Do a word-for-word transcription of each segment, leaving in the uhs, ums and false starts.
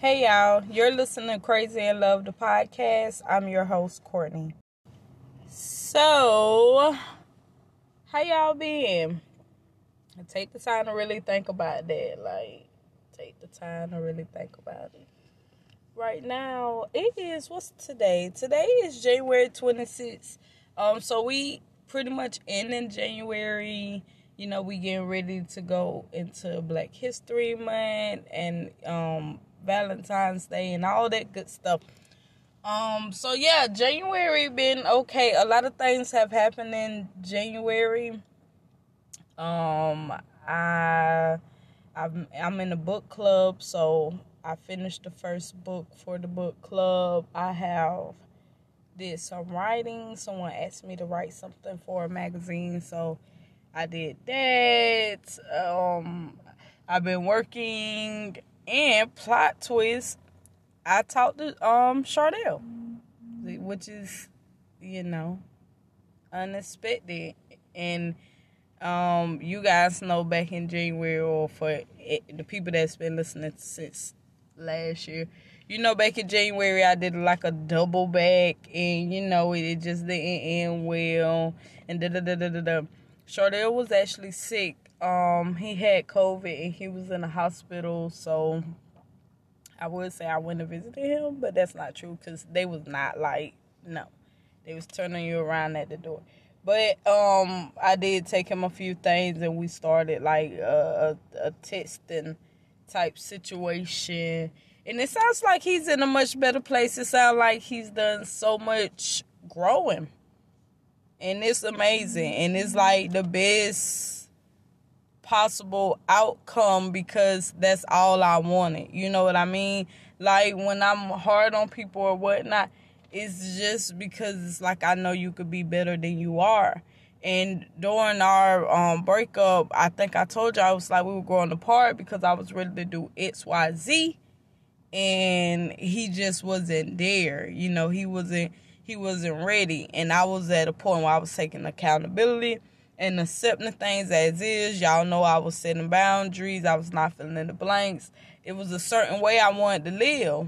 Hey y'all, you're listening to Crazy in Love, the podcast. I'm your host, Courtney. So, how y'all been? Take the time to really think about that. Like, take the time to really think about it. Right now, it is, what's today? Today is January twenty-sixth. Um, so we pretty much ending January. You know, we getting ready to go into Black History Month and um Valentine's Day and all that good stuff. Um, so yeah, January been okay. A lot of things have happened in January. Um, I, I'm, I'm in a book club, so I finished the first book for the book club. I have did some writing. Someone asked me to write something for a magazine, so I did that. Um, I've been working. And plot twist, I talked to um Chardell, which is, you know, unexpected. And um, you guys know back in January, or for it, the people that's been listening since last year, you know, back in January I did like a double back, and you know it, it just didn't end well. And da da da da da da. Chardell was actually sick. Um, he had COVID and he was in the hospital, so I would say I went to visit him, but that's not true because they was not like, no, they was turning you around at the door. But um, I did take him a few things and we started like a, a, a testing type situation. And it sounds like he's in a much better place. It sounds like he's done so much growing. And it's amazing. And it's like the best possible outcome because that's all I wanted. You know what I mean? Like when I'm hard on people or whatnot, it's just because it's like I know you could be better than you are. And during our um, breakup, I think I told you I was like we were growing apart because I was ready to do X, Y, Z, and he just wasn't there. You know, he wasn't he wasn't ready, and I was at a point where I was taking accountability and accepting things as is. Y'all know I was setting boundaries. I was not filling in the blanks. It was a certain way I wanted to live.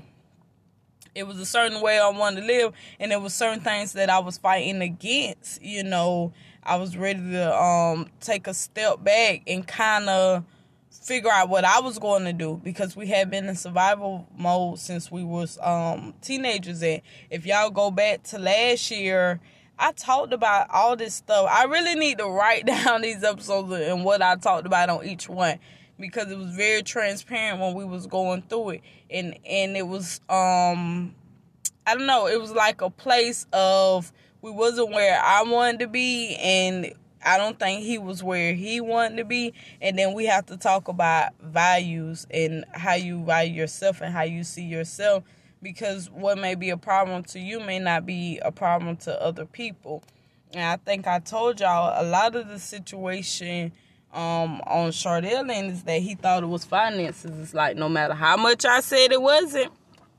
It was a certain way I wanted to live. And there was certain things that I was fighting against. You know, I was ready to um take a step back and kind of figure out what I was going to do. Because we had been in survival mode since we was um teenagers. And if y'all go back to last year, I talked about all this stuff. I really need to write down these episodes and what I talked about on each one because it was very transparent when we was going through it. And and it was, um, I don't know, it was like a place of we wasn't where I wanted to be and I don't think he was where he wanted to be. And then we have to talk about values and how you value yourself and how you see yourself. Because what may be a problem to you may not be a problem to other people. And I think I told y'all a lot of the situation um, on Chardell end is that he thought it was finances. It's like no matter how much I said it wasn't,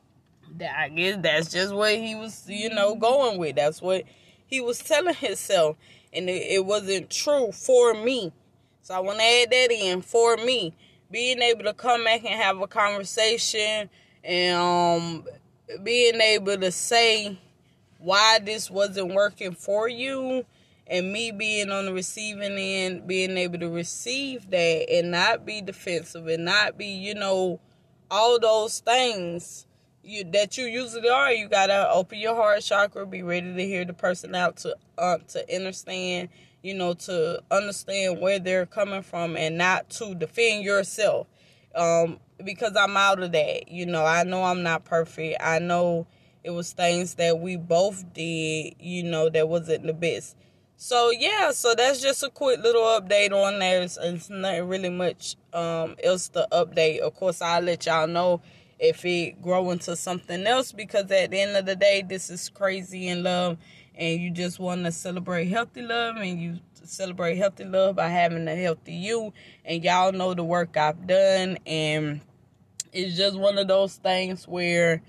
that I guess that's just what he was, you know, going with. That's what he was telling himself. And it, it wasn't true for me. So I want to add that in, for me. Being able to come back and have a conversation and um, being able to say why this wasn't working for you, and me being on the receiving end, being able to receive that and not be defensive and not be, you know, all those things you that you usually are. You gotta open your heart chakra, be ready to hear the person out, to uh, to understand, you know, to understand where they're coming from and not to defend yourself. Um, because I'm out of that. You know, I know I'm not perfect. I know it was things that we both did, you know, that wasn't the best. So, yeah, so that's just a quick little update on there. It's, it's not really much um, else to update. Of course, I'll let y'all know if it grow into something else because at the end of the day, this is Crazy in Love and you just want to celebrate healthy love and you celebrate healthy love by having a healthy you. And y'all know the work I've done, and it's just one of those things where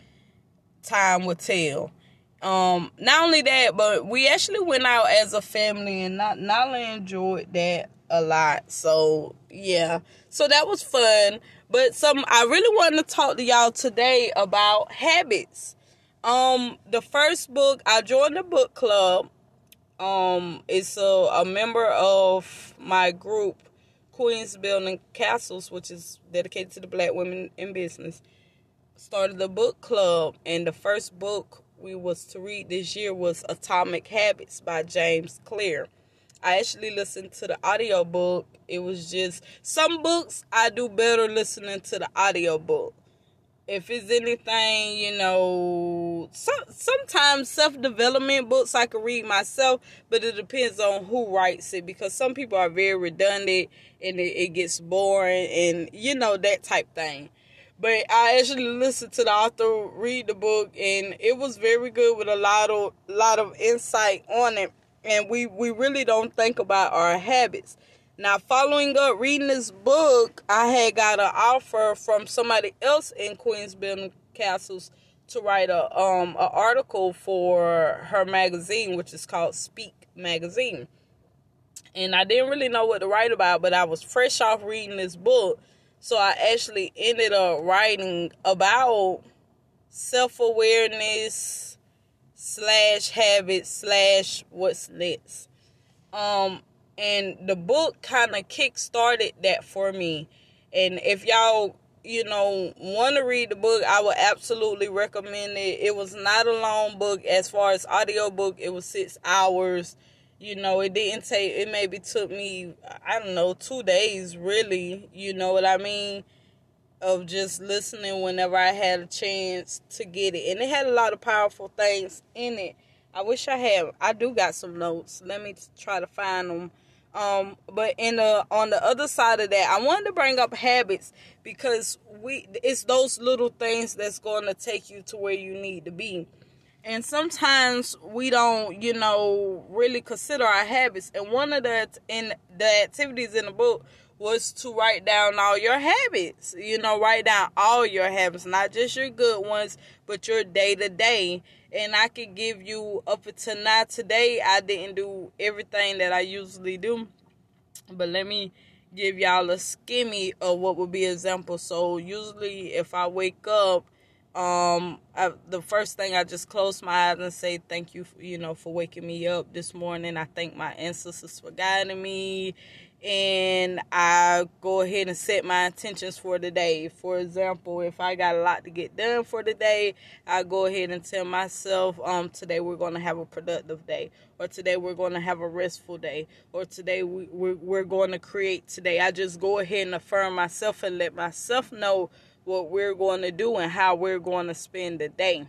time will tell. Um, not only that, but we actually went out as a family and not not only enjoyed that a lot. So yeah, so that was fun. But some I really wanted to talk to y'all today about habits. Um, the first book, I joined the book club. Um, it's a, a member of my group, Queens Building Castles, which is dedicated to the black women in business. Started the book club, and the first book we was to read this year was Atomic Habits by James Clear. I actually listened to the audio book. It was just, some books I do better listening to the audio book. If it's anything, you know, so, sometimes self-development books I can read myself, but it depends on who writes it, because some people are very redundant and it, it gets boring and, you know, that type thing. But I actually listened to the author read the book, and it was very good with a lot of lot of insight on it. And we, we really don't think about our habits. Now, following up reading this book, I had got an offer from somebody else in Queens Building Castles to write a um an article for her magazine, which is called Speak Magazine. And I didn't really know what to write about, but I was fresh off reading this book. So I actually ended up writing about self-awareness slash habits slash what's next. Um, and the book kind of kick-started that for me. And if y'all, you know, want to read the book, I would absolutely recommend it. It was not a long book. As far as audio book, it was six hours. You know, it didn't take, it maybe took me, I don't know, two days, really. You know what I mean? Of just listening whenever I had a chance to get it. And it had a lot of powerful things in it. I wish I had, I do got some notes. Let me try to find them. Um, but in the, on the other side of that, I wanted to bring up habits, because we, it's those little things that's going to take you to where you need to be. And sometimes we don't, you know, really consider our habits. And one of the, in the activities in the book was to write down all your habits. You know, write down all your habits, not just your good ones, but your day-to-day. And I could give you, up until now, today, I didn't do everything that I usually do. But let me give y'all a skimmy of what would be an example. So usually if I wake up, um, I, the first thing I just close my eyes and say, thank you, for, you know, for waking me up this morning. I thank my ancestors for guiding me. And I go ahead and set my intentions for the day. For example, if I got a lot to get done for the day, I go ahead and tell myself, um, today we're going to have a productive day, or today we're going to have a restful day, or today we, we're, we're going to create today. I just go ahead and affirm myself and let myself know what we're going to do and how we're going to spend the day.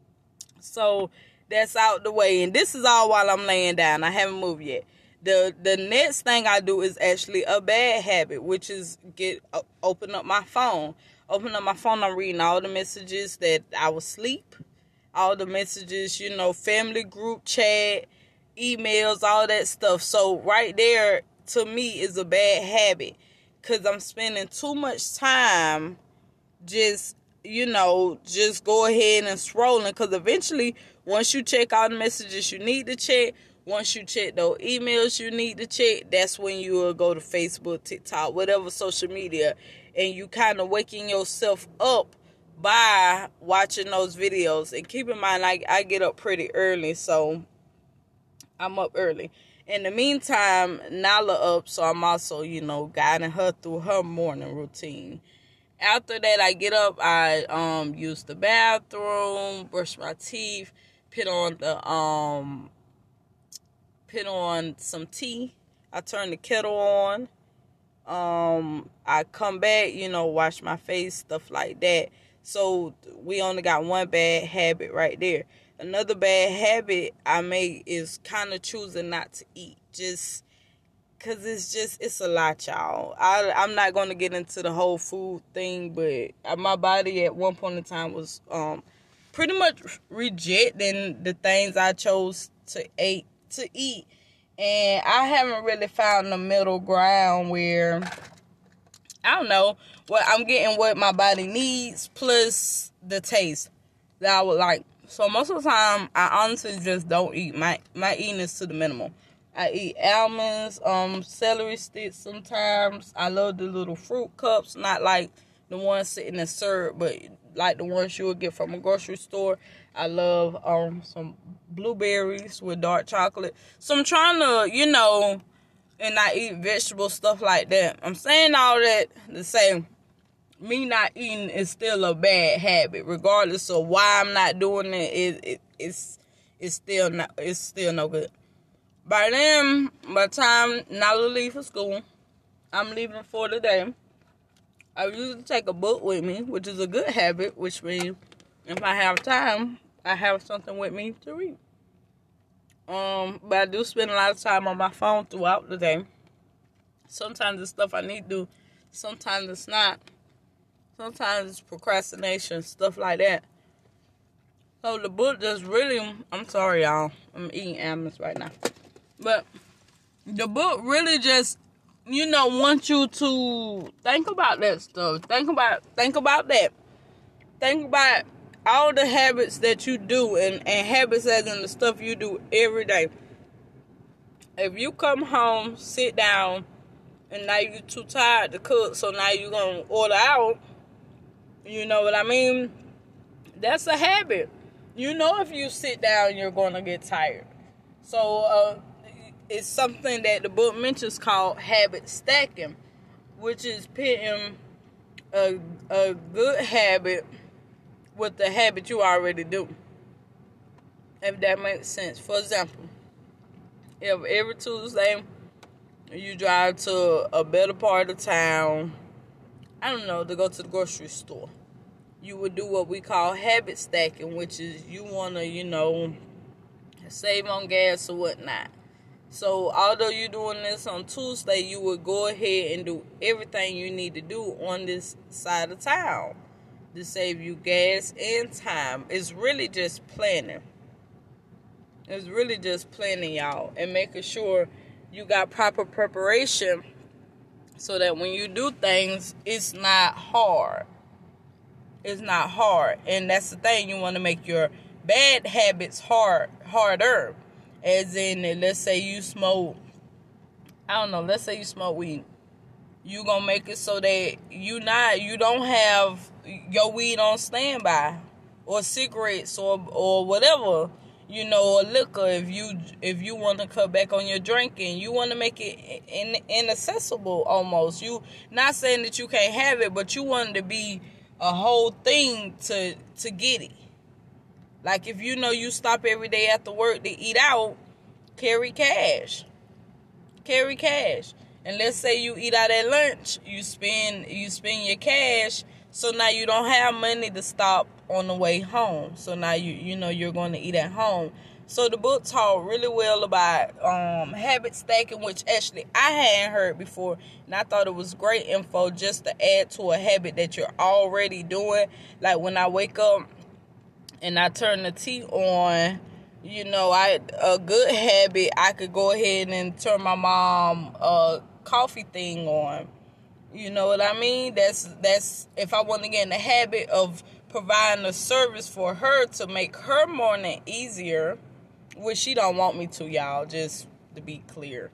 So that's out the way. And this is all while I'm laying down. I haven't moved yet. The the next thing I do is actually a bad habit, which is get uh, open up my phone. Open up my phone, I'm reading all the messages that I was asleep. All the messages, you know, family group chat, emails, all that stuff. So right there, to me, is a bad habit. Because I'm spending too much time just, you know, just go ahead and scrolling. Because eventually, once you check all the messages you need to check, once you check those emails you need to check, that's when you will go to Facebook, TikTok, whatever social media, and you kind of waking yourself up by watching those videos. And keep in mind, I, I get up pretty early, so I'm up early. In the meantime, Nala up, so I'm also, you know, guiding her through her morning routine. After that, I get up, I um use the bathroom, brush my teeth, put on the um. put on some tea. I turn the kettle on. Um, I come back, you know, wash my face, stuff like that. So we only got one bad habit right there. Another bad habit I make is kind of choosing not to eat. Just because it's just, it's a lot, y'all. I, I'm not going to get into the whole food thing, but my body at one point in time was um pretty much rejecting the things I chose to eat. to eat and I haven't really found the middle ground where, I don't know, what I'm getting what my body needs plus the taste that I would like. So most of the time I honestly just don't eat. My my eating is to the minimum. I eat almonds, um, celery sticks sometimes. I love the little fruit cups, not like the ones sitting in syrup, but like the ones you would get from a grocery store. I love um some blueberries with dark chocolate. So I'm trying to, you know, and I eat vegetable stuff like that. I'm saying all that to say me not eating is still a bad habit, regardless of why I'm not doing it. It, it it's it's still not it's still no good. By then, by the time Nala leave for school, I'm leaving for the day. I usually take a book with me, which is a good habit, which means if I have time, I have something with me to read. Um, but I do spend a lot of time on my phone throughout the day. Sometimes it's stuff I need to do. Sometimes it's not. Sometimes it's procrastination, stuff like that. So the book just really, I'm sorry, y'all. I'm eating almonds right now. But the book really just, you know, wants you to think about that stuff. Think about, think about that. Think about all the habits that you do, and, and habits as in the stuff you do every day. If you come home, sit down, and now you're too tired to cook, so now you're going to order out, you know what I mean? That's a habit. You know if you sit down, you're going to get tired. So, uh, it's something that the book mentions called habit stacking, which is pitting a, a good habit with the habit you already do. If that makes sense. For example, if every Tuesday you drive to a better part of town, I don't know, to go to the grocery store, you would do what we call habit stacking, which is you want to, you know, save on gas or whatnot. So, although you're doing this on Tuesday, you would go ahead and do everything you need to do on this side of town to save you gas and time. It's really just planning. It's really just planning, y'all, and making sure you got proper preparation so that when you do things, it's not hard. It's not hard. And that's the thing. You want to make your bad habits hard, harder. As in, let's say you smoke, I don't know, let's say you smoke weed. You gonna make it so that you not, you don't have your weed on standby, or cigarettes, or or whatever, you know, or liquor. If you if you want to cut back on your drinking, you want to make it in, inaccessible almost. You not saying that you can't have it, but you want it to be a whole thing to to get it. Like, if you know you stop every day after work to eat out, carry cash. Carry cash. And let's say you eat out at lunch, you spend you spend your cash, so now you don't have money to stop on the way home. So now you you know you're going to eat at home. So the book talked really well about um, habit stacking, which actually I hadn't heard before, and I thought it was great info just to add to a habit that you're already doing. Like, when I wake up and I turn the tea on, you know, I a good habit, I could go ahead and turn my mom uh coffee thing on. You know what I mean? That's that's if I want to get in the habit of providing a service for her to make her morning easier, which she don't want me to, y'all, just to be clear.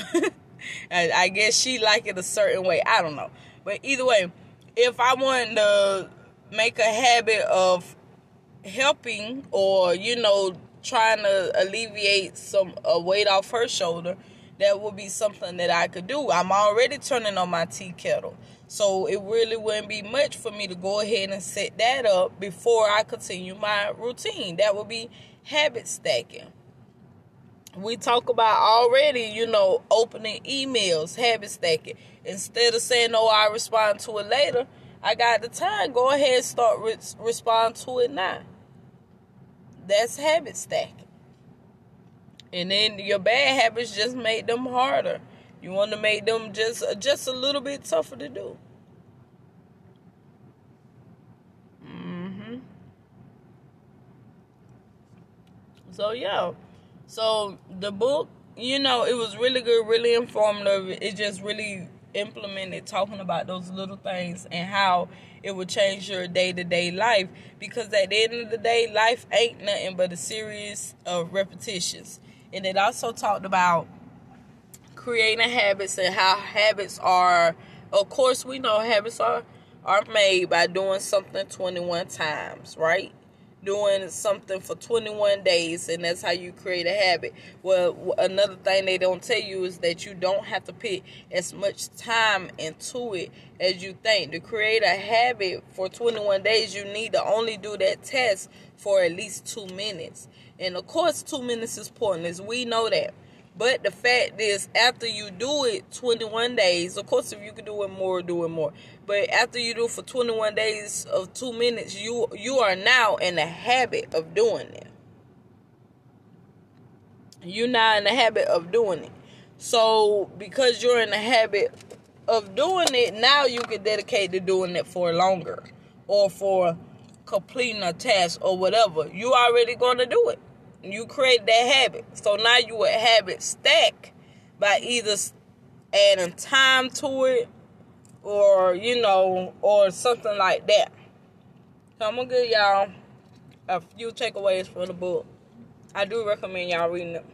I, I guess she like it a certain way. I don't know. But either way, if I want to make a habit of helping, or, you know, trying to alleviate some a weight off her shoulder, that would be something that I could do. I'm already turning on my tea kettle, so it really wouldn't be much for me to go ahead and set that up before I continue my routine. That would be habit stacking. We talk about already, you know, opening emails, habit stacking. Instead of saying, "Oh, I'll respond to it later," I got the time. Go ahead and start re- respond to it now. That's habit stacking. And then your bad habits just make them harder. You want to make them just just a little bit tougher to do. Mm-hmm. So, yeah. So, the book, you know, it was really good, really informative. It just really implemented talking about those little things and how it would change your day-to-day life. Because at the end of the day, life ain't nothing but a series of repetitions. And it also talked about creating habits and how habits are, of course, we know habits are are made by doing something twenty-one times, right? Doing something for twenty-one days, and that's how you create a habit. Well, another thing they don't tell you is that you don't have to put as much time into it as you think. To create a habit for twenty-one days, you need to only do that test for at least two minutes. And of course, two minutes is pointless. We know that. But the fact is, after you do it twenty-one days, of course, if you can do it more, do it more. But after you do it for twenty-one days of two minutes, you you are now in the habit of doing it. You're now in the habit of doing it. So, because you're in the habit of doing it, now you can dedicate to doing it for longer. Or for completing a task or whatever. You already going to do it. You create that habit. So now you would habit stack by either adding time to it or, you know, or something like that. So I'm going to give y'all a few takeaways from the book. I do recommend y'all reading it.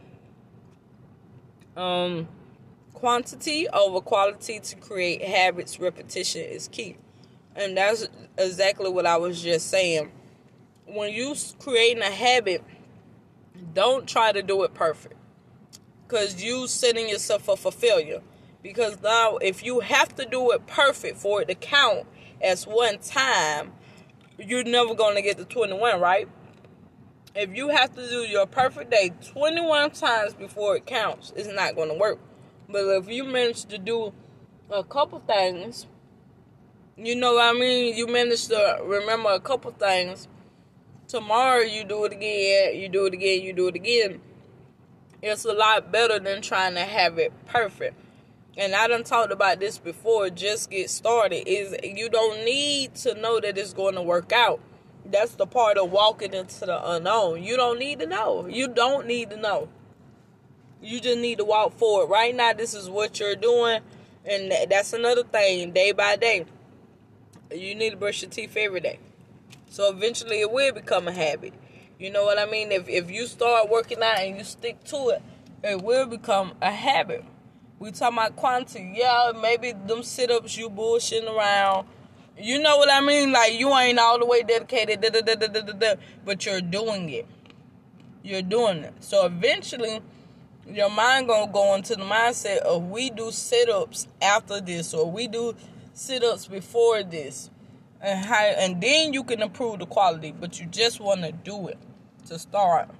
Um, quantity over quality to create habits. Repetition is key. And that's exactly what I was just saying. When you creating a habit, don't try to do it perfect, because you setting yourself up for failure. Because now, if you have to do it perfect for it to count as one time, you're never going to get to twenty-one, right? If you have to do your perfect day twenty-one times before it counts, it's not going to work. But if you manage to do a couple things, you know what I mean? You manage to remember a couple things. Tomorrow you do it again, you do it again, you do it again. It's a lot better than trying to have it perfect. And I done talked about this before. Just get started. Is you don't need to know that it's going to work out. That's the part of walking into the unknown. You don't need to know. You don't need to know. You just need to walk forward. Right now, this is what you're doing. And that's another thing, day by day. You need to brush your teeth every day. So eventually it will become a habit. You know what I mean? If if you start working out and you stick to it, it will become a habit. We talking about quantity. Yeah, maybe them sit-ups you bullshitting around. You know what I mean? Like, you ain't all the way dedicated, da, da, da, da, da, da, but you're doing it. You're doing it. So eventually, your mind gonna go into the mindset of, we do sit-ups after this, or we do sit-ups before this. And how, and then you can improve the quality, but you just want to do it to start.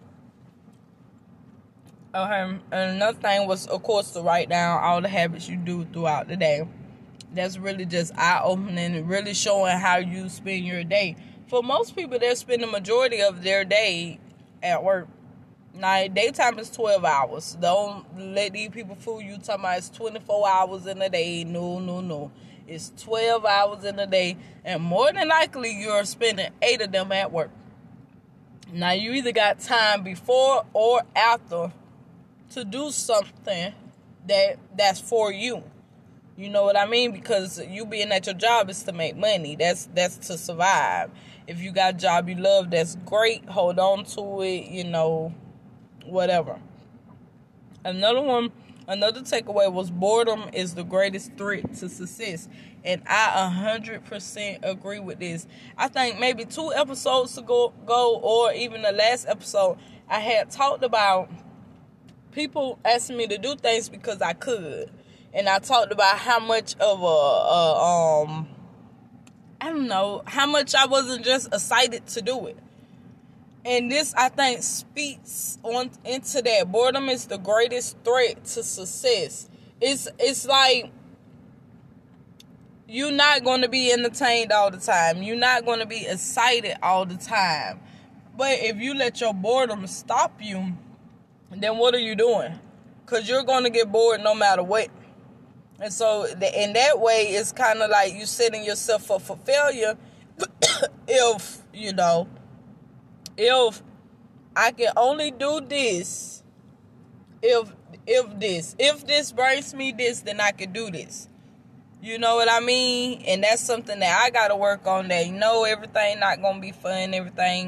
Okay, and another thing was, of course, to write down all the habits you do throughout the day. That's really just eye-opening and really showing how you spend your day. For most people, they spend the majority of their day at work. Now, daytime is twelve hours. Don't let these people fool you talking about it's twenty-four hours in a day. No, no, no. It's twelve hours in a day, and more than likely, you're spending eight of them at work. Now, you either got time before or after to do something that that's for you. You know what I mean? Because you being at your job is to make money. That's that's to survive. If you got a job you love, that's great. Hold on to it, you know, whatever. Another one. Another takeaway was boredom is the greatest threat to success. And I one hundred percent agree with this. I think maybe two episodes ago, go, or even the last episode, I had talked about people asking me to do things because I could. And I talked about how much of a, a um, I don't know, how much I wasn't just excited to do it. And this, I think, speaks on into that. Boredom is the greatest threat to success. It's it's like you're not going to be entertained all the time. You're not going to be excited all the time. But if you let your boredom stop you, then what are you doing? Because you're going to get bored no matter what. And so in that way, it's kind of like you setting yourself up for failure if, you know, if I can only do this, if if this, if this brings me this, then I can do this. You know what I mean? And that's something that I got to work on, that, you know, everything not going to be fun, everything,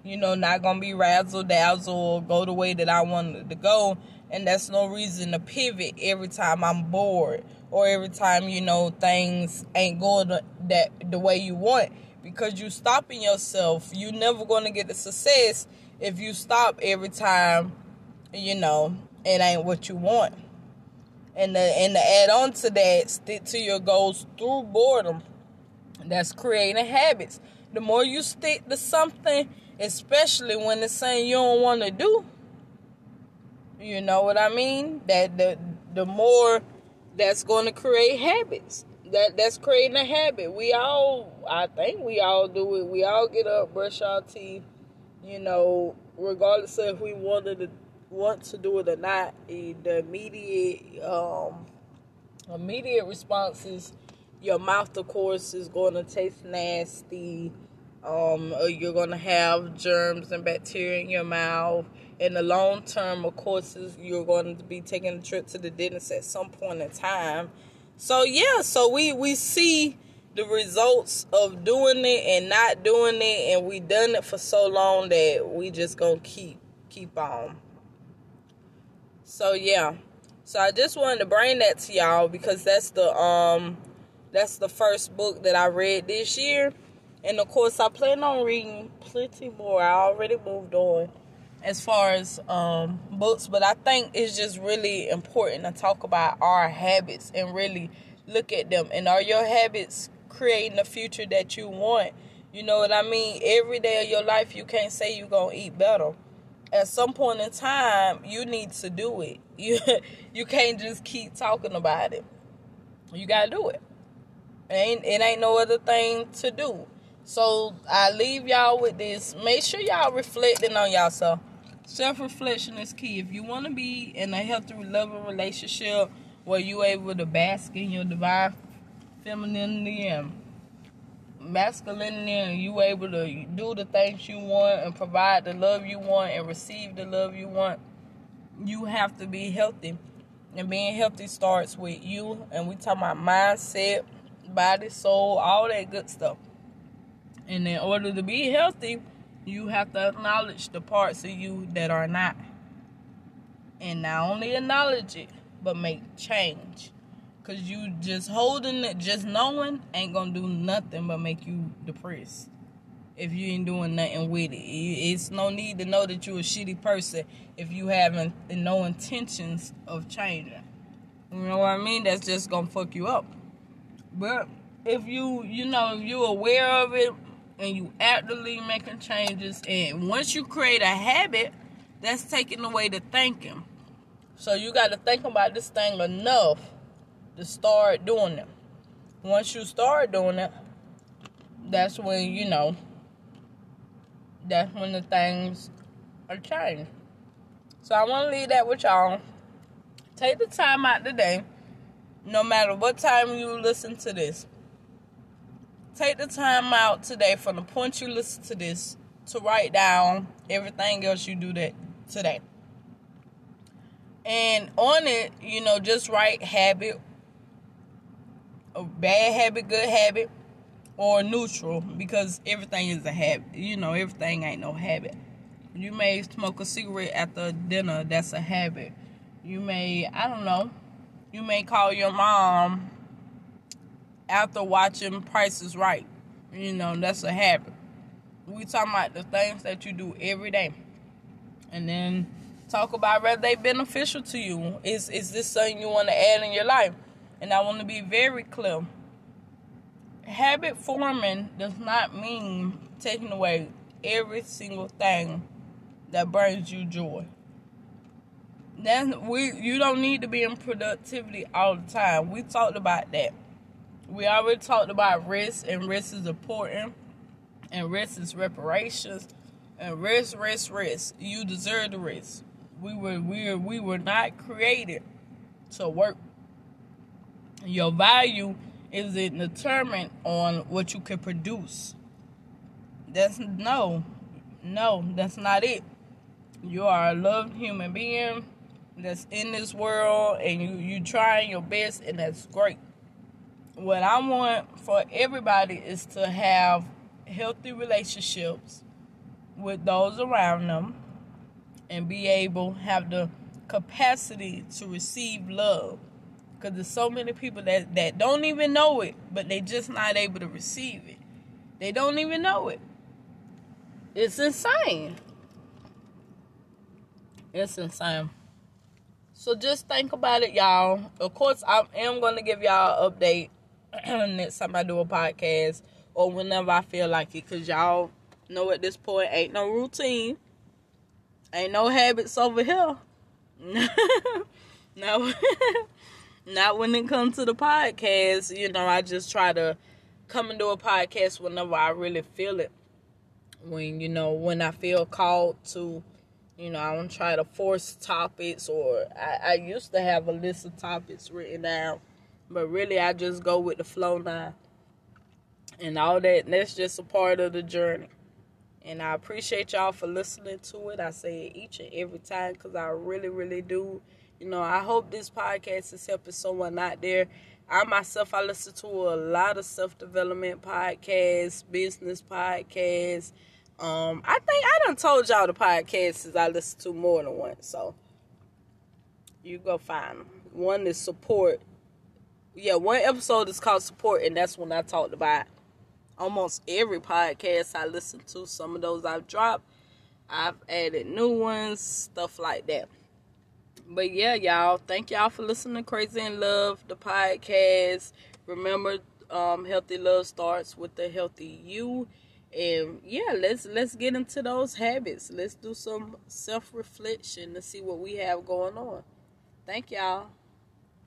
you know, not going to be razzle-dazzle or go the way that I wanted to go. And that's no reason to pivot every time I'm bored or every time, you know, things ain't going that the way you want. Because you stopping yourself. You're never going to get the success if you stop every time, you know, it ain't what you want. And to, and to add on to that, stick to your goals through boredom. That's creating habits. The more you stick to something, especially when it's something you don't want to do, you know what I mean? That the the more that's going to create habits. That that's creating a habit. We all, I think we all do it. We all get up, brush our teeth, you know, regardless of if we wanted to want to do it or not. The immediate um, immediate responses. Your mouth, of course, is going to taste nasty. Um, you're going to have germs and bacteria in your mouth. In the long term, of course, you're going to be taking a trip to the dentist at some point in time. So, yeah, so we, we see the results of doing it and not doing it. And we done it for so long that we just going to keep, keep on. So, yeah. So, I just wanted to bring that to y'all because that's the... um. That's the first book that I read this year. And, of course, I plan on reading plenty more. I already moved on as far as um, books. But I think it's just really important to talk about our habits and really look at them. And are your habits creating the future that you want? You know what I mean? Every day of your life, you can't say you're going to eat better. At some point in time, you need to do it. You, you can't just keep talking about it. You got to do it. It ain't, it ain't no other thing to do. So I leave y'all with this. Make sure y'all reflecting on yourself. Self-reflection is key. If you want to be in a healthy, loving relationship where you able to bask in your divine femininity and masculinity, and you able to do the things you want and provide the love you want and receive the love you want, you have to be healthy. And being healthy starts with you. And we talking about mindset, body, soul, all that good stuff. And in order to be healthy, you have to acknowledge the parts of you that are not. And not only acknowledge it, but make change. Because you just holding it, just knowing, ain't going to do nothing but make you depressed. If you ain't doing nothing with it. It's no need to know that you're a shitty person if you haven't no intentions of changing. You know what I mean? That's just going to fuck you up. But if you, you know, you're aware of it and you actively making changes, and once you create a habit, that's taking away the thinking. So you got to think about this thing enough to start doing it. Once you start doing it, that's when, you know, that's when the things are changed. So I want to leave that with y'all. Take the time out today. No matter what time you listen to this, take the time out today from the point you listen to this to write down everything else you do that today. And on it, you know, just write habit, a bad habit, good habit, or neutral, because everything is a habit. You know, everything ain't no habit. You may smoke a cigarette after dinner, that's a habit. You may, I don't know, you may call your mom after watching Price is Right. You know, that's a habit. We talking about the things that you do every day. And then talk about whether they beneficial to you. Is, is this something you want to add in your life? And I want to be very clear. Habit forming does not mean taking away every single thing that brings you joy. That's, we, you don't need to be in productivity all the time. We talked about that. We already talked about rest, and rest is important. And rest is reparations. And rest, rest, rest. You deserve the rest. We were, we were, we were not created to work. Your value is determined on what you can produce. That's no, no, that's not it. You are a loved human being that's in this world, and you, you trying your best, and that's great. What I want for everybody is to have healthy relationships, with those around them and be able to have the capacity to receive love. Because there's so many people that, that don't even know it, but they just not able to receive it. They don't even know it. It's insane. It's insane. So just think about it, y'all. Of course, I am going to give y'all an update next time I do a podcast or whenever I feel like it. Because y'all know at this point, ain't no routine. Ain't no habits over here. No. Not when it comes to the podcast. You know, I just try to come and do a podcast whenever I really feel it. When, you know, when I feel called to. You know, I don't try to force topics, or I, I used to have a list of topics written down, but really I just go with the flow now. And all that, that's just a part of the journey. And I appreciate y'all for listening to it. I say it each and every time because I really, really do. You know, I hope this podcast is helping someone out there. I myself, I listen to a lot of self-development podcasts, business podcasts. Um, I think I done told y'all the podcasts I listen to more than once, so you go find them. One is support. Yeah, one episode is called Support, and that's when I talked about almost every podcast I listen to. Some of those I've dropped. I've added new ones, stuff like that. But yeah, y'all, thank y'all for listening to Crazy in Love, the podcast. Remember, um, healthy love starts with the healthy you. And yeah, let's let's get into those habits. Let's do some self-reflection to see what we have going on. Thank y'all.